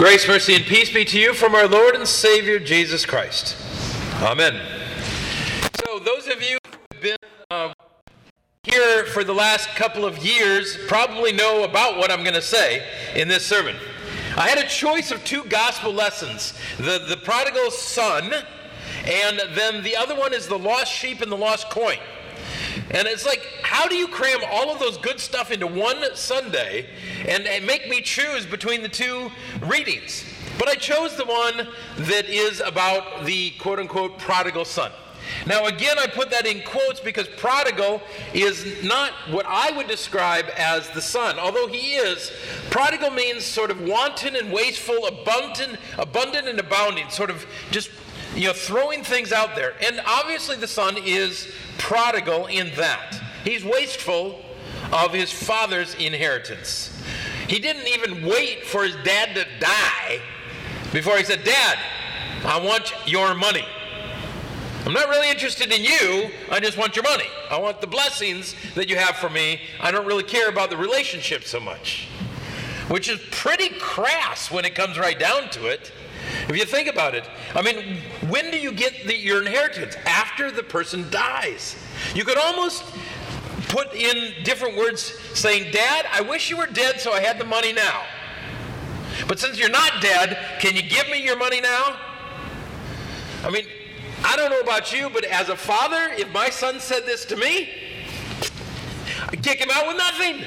Grace, mercy, and peace be to you from our Lord and Savior, Jesus Christ. Amen. So those of you who have been here for the last couple of years probably know about what I'm going to say in this sermon. I had a choice of two gospel lessons, the prodigal son, and then the other one is the lost sheep and the lost coin. And it's like, how do you cram all of those good stuff into one Sunday and make me choose between the two readings? But I chose the one that is about the quote-unquote prodigal son. Now again, I put that in quotes because prodigal is not what I would describe as the son. Although he is, prodigal means sort of wanton and wasteful, abundant and abounding, sort of just throwing things out there. And obviously the son is prodigal in that. He's wasteful of his father's inheritance. He didn't even wait for his dad to die before he said, "Dad, I want your money. I'm not really interested in you, I just want your money. I want the blessings that you have for me. I don't really care about the relationship so much." Which is pretty crass when it comes right down to it. If you think about it, I mean, when do you get your inheritance? After the person dies. You could almost put in different words saying, "Dad, I wish you were dead so I had the money now. But since you're not dead, can you give me your money now?" I mean, I don't know about you, but as a father, if my son said this to me, I'd kick him out with nothing.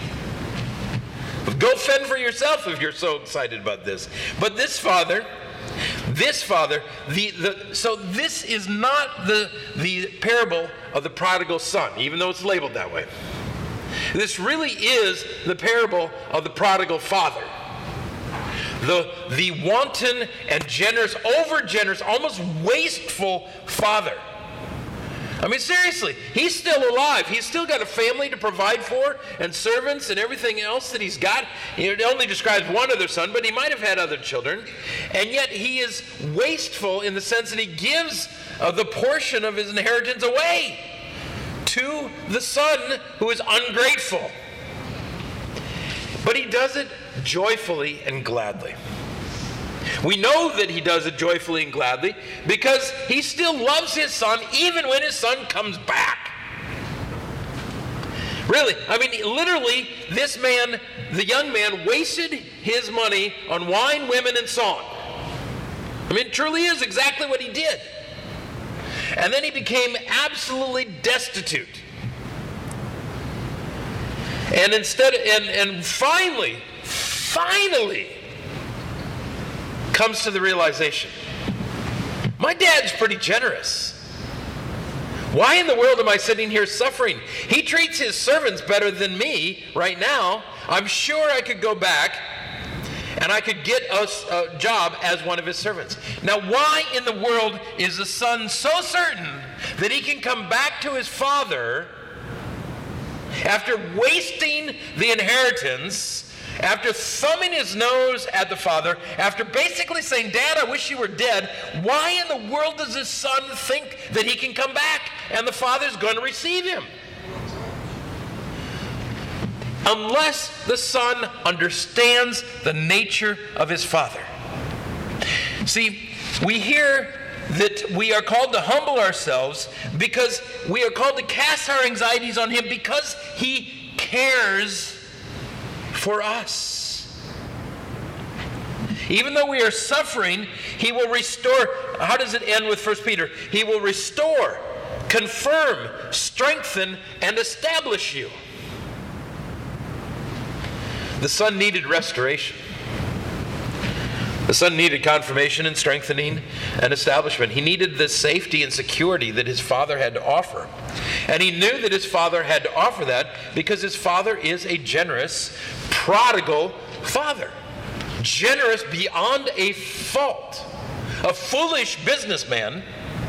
Go fend for yourself if you're so excited about this. But this father, so this is not the parable of the prodigal son, even though it's labeled that way. This really is the parable of the prodigal father. The wanton and generous, over-generous, almost wasteful father. I mean, seriously, he's still alive. He's still got a family to provide for and servants and everything else that he's got. It only describes one other son, but he might have had other children. And yet he is wasteful in the sense that he gives the portion of his inheritance away to the son who is ungrateful. But he does it joyfully and gladly. We know that he does it joyfully and gladly because he still loves his son even when his son comes back. Really, I mean, literally, this man, the young man, wasted his money on wine, women, and song. I mean, it truly is exactly what he did. And then he became absolutely destitute. And finally, comes to the realization, my dad's pretty generous. Why in the world am I sitting here suffering? He treats his servants better than me right now. I'm sure I could go back and I could get a job as one of his servants. Now, why in the world is the son so certain that he can come back to his father after wasting the inheritance, after thumbing his nose at the father, after basically saying, "Dad, I wish you were dead"? Why in the world does his son think that he can come back and the father's going to receive him? Unless the son understands the nature of his father. See, we hear that we are called to humble ourselves because we are called to cast our anxieties on him because he cares for us. Even though we are suffering, he will restore. How does it end with 1 Peter? He will restore, confirm, strengthen, and establish you. The son needed restoration. The son needed confirmation and strengthening and establishment. He needed the safety and security that his father had to offer. And he knew that his father had to offer that because his father is a generous, prodigal father. Generous beyond a fault. A foolish businessman,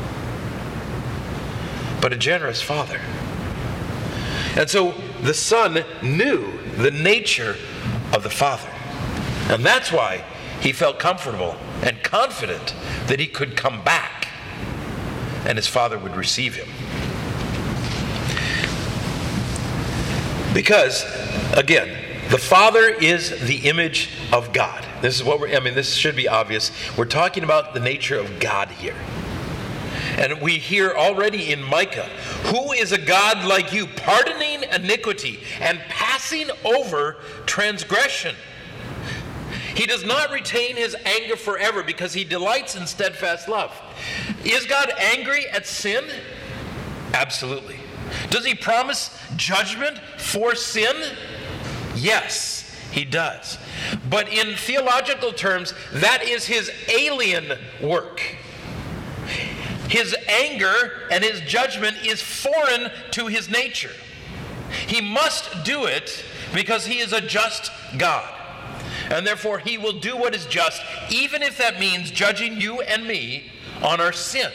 but a generous father. And so the son knew the nature of the father. And that's why he felt comfortable and confident that he could come back and his father would receive him. Because, again, The Father is the image of God. This is this should be obvious. We're talking about the nature of God here. And we hear already in Micah, who is a God like you, pardoning iniquity and passing over transgression? He does not retain his anger forever because he delights in steadfast love. Is God angry at sin? Absolutely. Does he promise judgment for sin? Yes, he does. But in theological terms, that is his alien work. His anger and his judgment is foreign to his nature. He must do it because he is a just God. And therefore he will do what is just, even if that means judging you and me on our sin.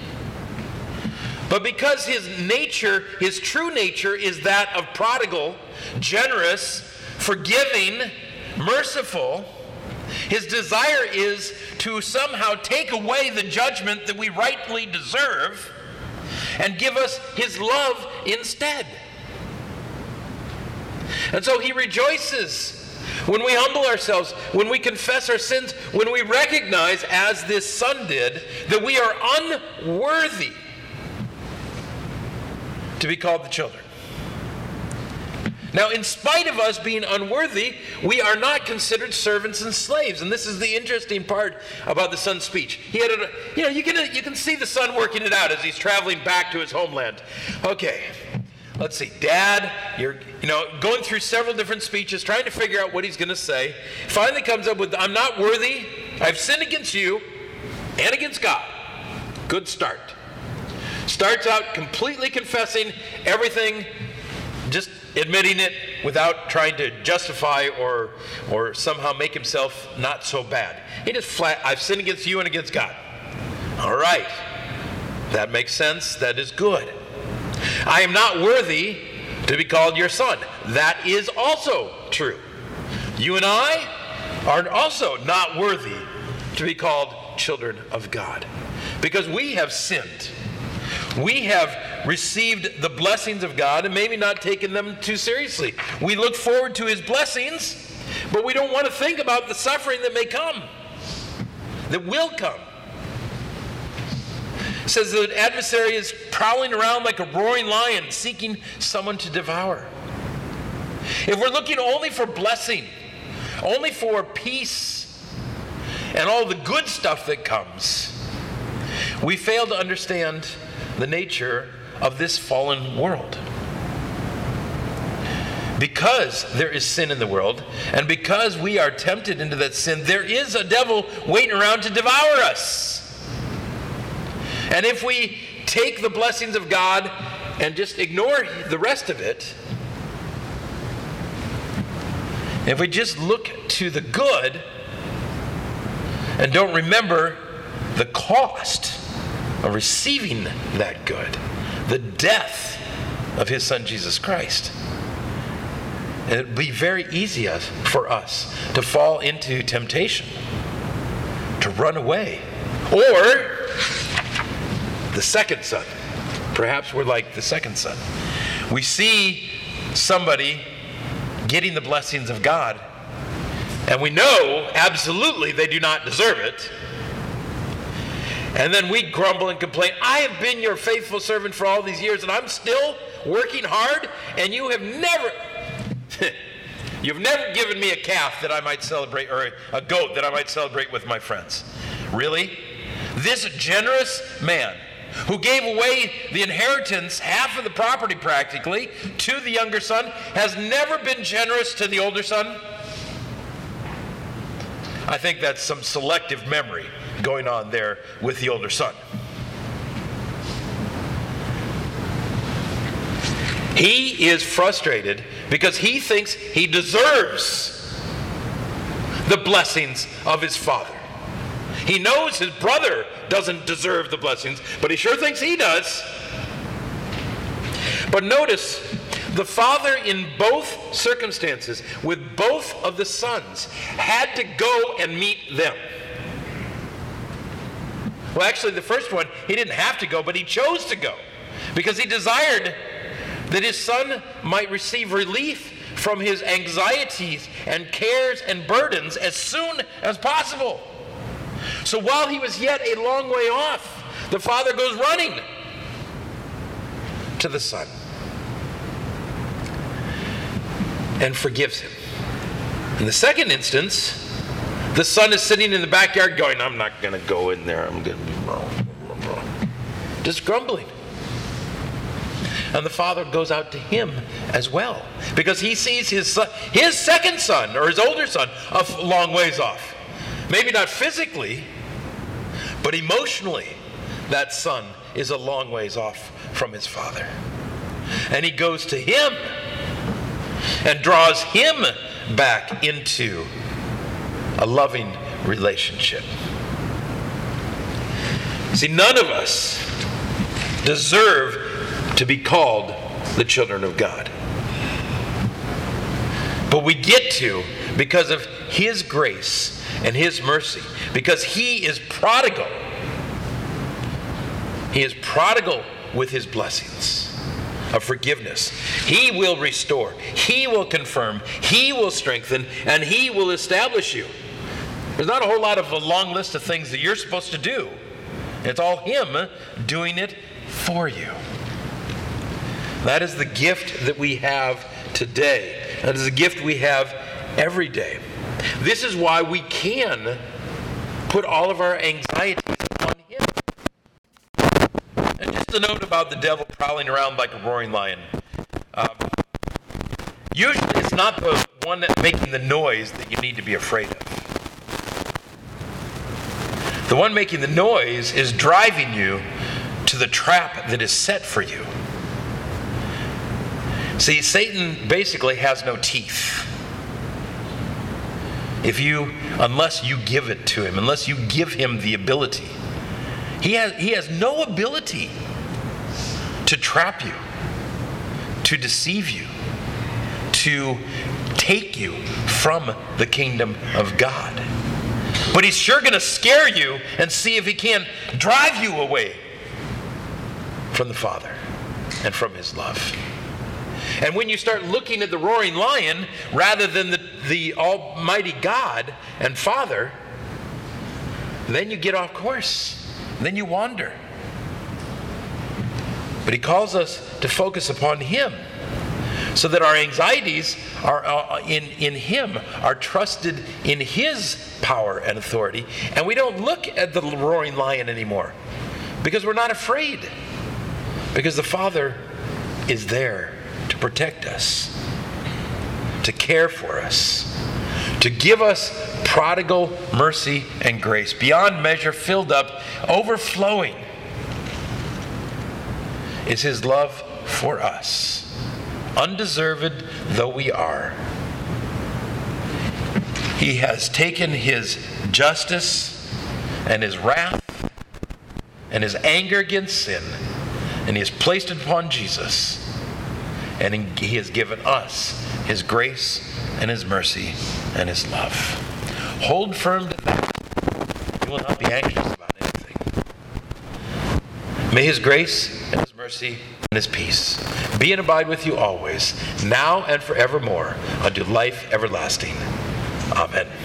But because his nature, his true nature, is that of prodigal, generous, forgiving, merciful, his desire is to somehow take away the judgment that we rightly deserve and give us his love instead. And so he rejoices when we humble ourselves, when we confess our sins, when we recognize, as this son did, that we are unworthy to be called the children. Now, in spite of us being unworthy, we are not considered servants and slaves. And this is the interesting part about the son's speech. He had you can see the son working it out as he's traveling back to his homeland. Okay, let's see. Dad, you're going through several different speeches, trying to figure out what he's going to say. Finally comes up with, I'm not worthy. I've sinned against you and against God. Good start. Starts out completely confessing everything, just admitting it without trying to justify or somehow make himself not so bad. He just flat, I've sinned against you and against God. All right. That makes sense. That is good. I am not worthy to be called your son. That is also true. You and I are also not worthy to be called children of God because we have sinned. We have received the blessings of God and maybe not taken them too seriously. We look forward to his blessings, but we don't want to think about the suffering that may come, that will come. It says the adversary is prowling around like a roaring lion, seeking someone to devour. If we're looking only for blessing, only for peace, and all the good stuff that comes, we fail to understand the nature of this fallen world. Because there is sin in the world, and because we are tempted into that sin, there is a devil waiting around to devour us. And if we take the blessings of God and just ignore the rest of it, if we just look to the good and don't remember the cost of receiving that good, the death of his son Jesus Christ, and it would be very easy for us to fall into temptation, to run away. Or the second son. Perhaps we're like the second son. We see somebody getting the blessings of God, and we know absolutely they do not deserve it. And then we grumble and complain, I have been your faithful servant for all these years, and I'm still working hard, and you have never you've never given me a calf that I might celebrate, or a goat that I might celebrate with my friends. Really? This generous man who gave away the inheritance, half of the property practically, to the younger son, has never been generous to the older son? I think that's some selective memory going on there with the older son. He is frustrated because he thinks he deserves the blessings of his father. He knows his brother doesn't deserve the blessings, but he sure thinks he does. But notice, the father in both circumstances, with both of the sons, had to go and meet them. Well, actually, the first one, he didn't have to go, but he chose to go because he desired that his son might receive relief from his anxieties and cares and burdens as soon as possible. So while he was yet a long way off, the Father goes running to the Son and forgives him. In the second instance, the Son is sitting in the backyard going, I'm not going to go in there. I'm going to be just grumbling. And the Father goes out to him as well, because he sees his second son, or his older son, a long ways off. Maybe not physically, but emotionally, that son is a long ways off from his father. And he goes to him and draws him back into a loving relationship. See, none of us deserve to be called the children of God. But we get to because of his grace and his mercy, because he is prodigal. He is prodigal with his blessings of forgiveness. He will restore, he will confirm, he will strengthen, and he will establish you. There's not a whole lot of a long list of things that you're supposed to do. It's all him doing it for you. That is the gift that we have today. That is the gift we have every day. This is why we can put all of our anxieties on him. And just a note about the devil prowling around like a roaring lion. Usually it's not the one that's making the noise that you need to be afraid of. The one making the noise is driving you to the trap that is set for you. See, Satan basically has no teeth. Unless you give it to him, unless you give him the ability, he has no ability to trap you, to deceive you, to take you from the kingdom of God. But he's sure going to scare you and see if he can drive you away from the Father and from his love. And when you start looking at the roaring lion rather than the Almighty God and Father, then you get off course. Then you wander. But he calls us to focus upon him, so that our anxieties are in him, are trusted in his power and authority. And we don't look at the roaring lion anymore, because we're not afraid. Because the Father is there to protect us, to care for us, to give us prodigal mercy and grace, beyond measure, filled up, overflowing, is his love for us, undeserved though we are. He has taken his justice and his wrath and his anger against sin, and he has placed it upon Jesus. And he has given us his grace and his mercy and his love. Hold firm to that. You will not be anxious about anything. May his grace and his mercy and his peace be and abide with you always, now and forevermore, unto life everlasting. Amen.